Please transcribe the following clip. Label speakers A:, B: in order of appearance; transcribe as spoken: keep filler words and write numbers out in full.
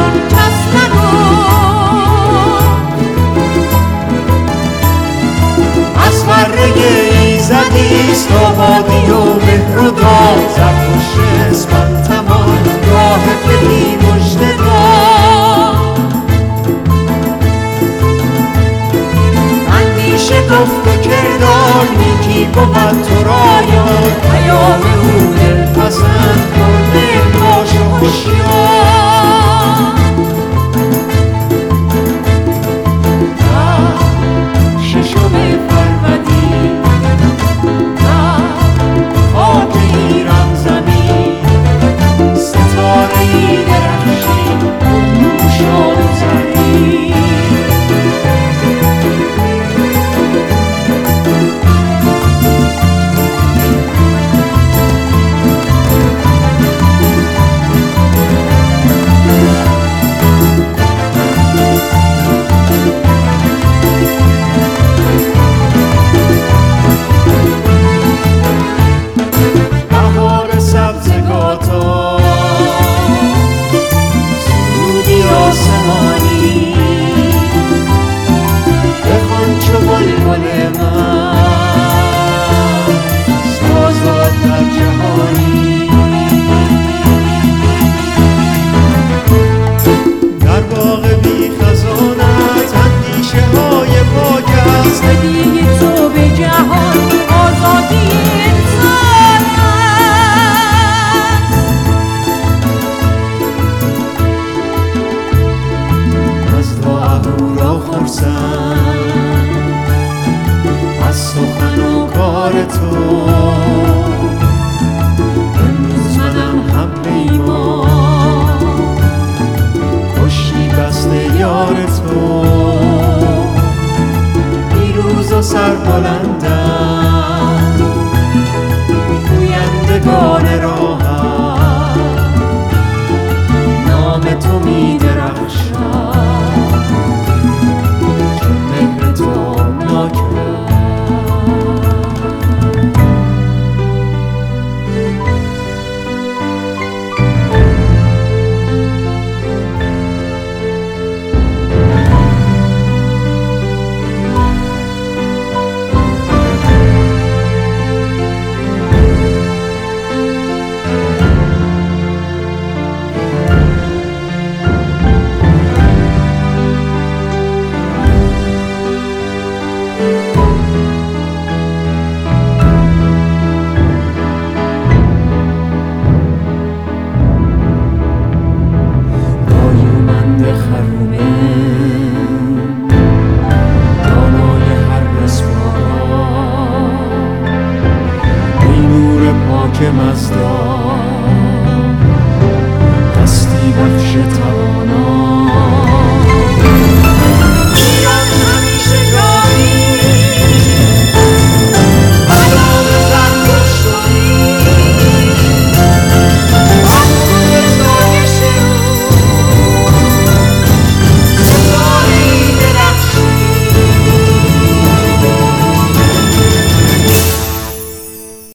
A: کس نگفت.
B: از فره ایزدیست آبادی و مهر و داد، زرتشت اسپانتمان راه بی مژده داد. اندیشه گفت و کردار نیکی بود تو را یاد، پیام او دلپسند کرده باش و هوشیار. ششم فرودین در خاک ایران زمین، ستاره‌ای درخشید شاد و زرین. از سخن و کار تو امروز منم هم پیمان، کشتی بسته یار تو پیروز و سربلندم.